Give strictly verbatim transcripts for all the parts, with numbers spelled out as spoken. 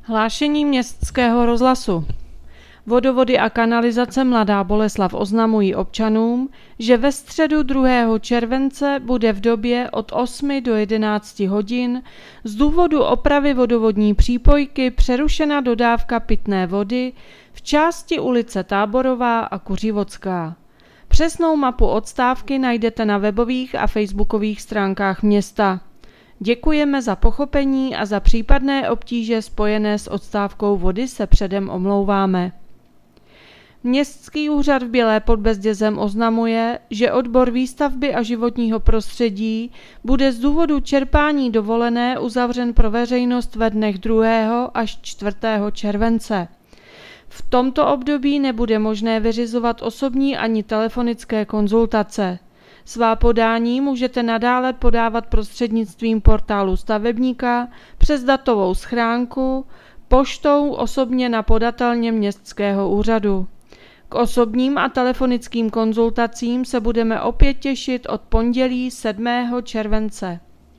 Hlášení Městského rozhlasu. Vodovody a kanalizace Mladá Boleslav oznamují občanům, že ve středu druhého července bude v době od osmi do jedenácti hodin z důvodu opravy vodovodní přípojky přerušena dodávka pitné vody v části ulice Táborová a Kuřivodská. Přesnou mapu odstávky najdete na webových a facebookových stránkách města. Děkujeme za pochopení a za případné obtíže spojené s odstávkou vody se předem omlouváme. Městský úřad v Bělé pod Bezdězem oznamuje, že odbor výstavby a životního prostředí bude z důvodu čerpání dovolené uzavřen pro veřejnost ve dnech druhého až čtvrtého července. V tomto období nebude možné vyřizovat osobní ani telefonické konzultace. Svá podání můžete nadále podávat prostřednictvím portálu stavebníka, přes datovou schránku, poštou osobně na podatelně městského úřadu. K osobním a telefonickým konzultacím se budeme opět těšit od pondělí sedmého července.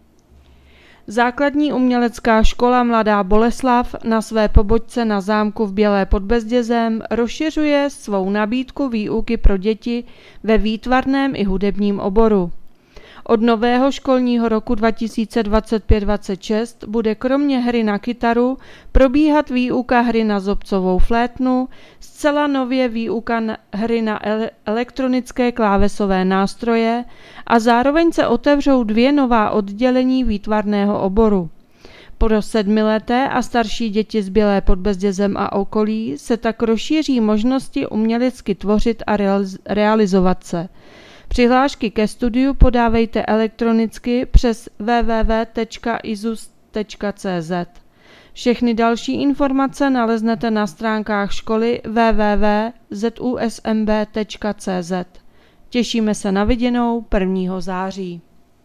Základní umělecká škola Mladá Boleslav na své pobočce na zámku v Bělé pod Bezdězem rozšiřuje svou nabídku výuky pro děti ve výtvarném i hudebním oboru. Od nového školního roku dva tisíce dvacet pět dvacet šest bude kromě hry na kytaru probíhat výuka hry na zobcovou flétnu, zcela nově výuka hry na elektronické klávesové nástroje a zároveň se otevřou dvě nová oddělení výtvarného oboru. Pro sedmileté a starší děti z Bělé pod Bezdězem a okolí se tak rozšíří možnosti umělecky tvořit a realizovat se. Přihlášky ke studiu podávejte elektronicky přes w w w tečka izus tečka c z. Všechny další informace naleznete na stránkách školy w w w tečka z u s m b tečka c z. Těšíme se na viděnou prvního září.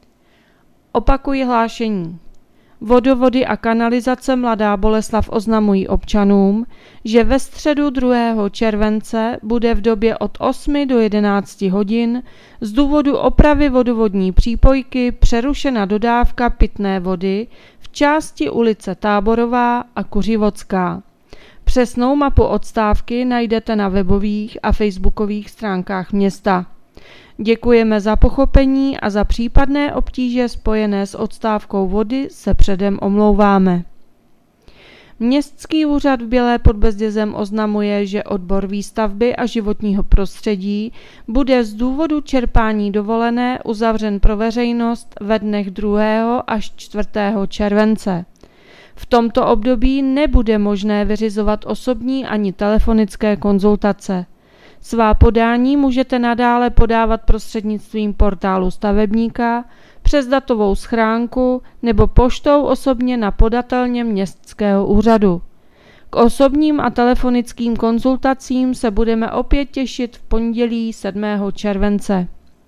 Opakuji hlášení. Vodovody a kanalizace Mladá Boleslav oznamují občanům, že ve středu druhého července bude v době od osmi do jedenácti hodin z důvodu opravy vodovodní přípojky přerušena dodávka pitné vody v části ulice Táborová a Kuřivodská. Přesnou mapu odstávky najdete na webových a facebookových stránkách města. Děkujeme za pochopení a za případné obtíže spojené s odstávkou vody se předem omlouváme. Městský úřad v Bělé pod Bezdězem oznamuje, že odbor výstavby a životního prostředí bude z důvodu čerpání dovolené uzavřen pro veřejnost ve dnech druhého až čtvrtého července. V tomto období nebude možné vyřizovat osobní ani telefonické konzultace. Svá podání můžete nadále podávat prostřednictvím portálu stavebníka, přes datovou schránku nebo poštou osobně na podatelně městského úřadu. K osobním a telefonickým konzultacím se budeme opět těšit v pondělí sedmého července.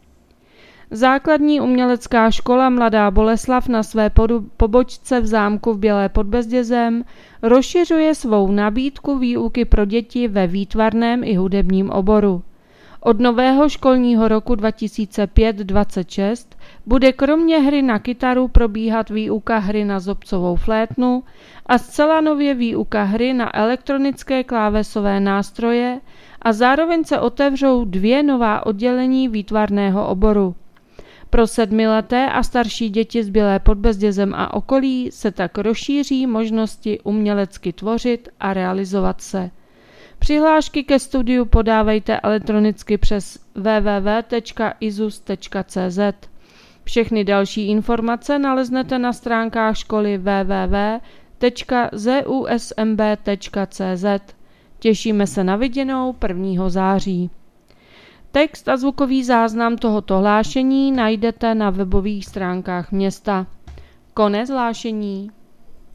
Základní umělecká škola Mladá Boleslav na své pobočce v zámku v Bělé pod Bezdězem rozšiřuje svou nabídku výuky pro děti ve výtvarném i hudebním oboru. Od nového školního roku dva tisíce pět dvacet šest bude kromě hry na kytaru probíhat výuka hry na zobcovou flétnu a zcela nově výuka hry na elektronické klávesové nástroje a zároveň se otevřou dvě nová oddělení výtvarného oboru. Pro sedmileté a starší děti z Bělé pod Bezdězem a okolí se tak rozšíří možnosti umělecky tvořit a realizovat se. Přihlášky ke studiu podávejte elektronicky přes w w w tečka izus tečka c z. Všechny další informace naleznete na stránkách školy w w w tečka z u s m b tečka c z. Těšíme se na viděnou prvního září. Text a zvukový záznam tohoto hlášení najdete na webových stránkách města. Konec hlášení.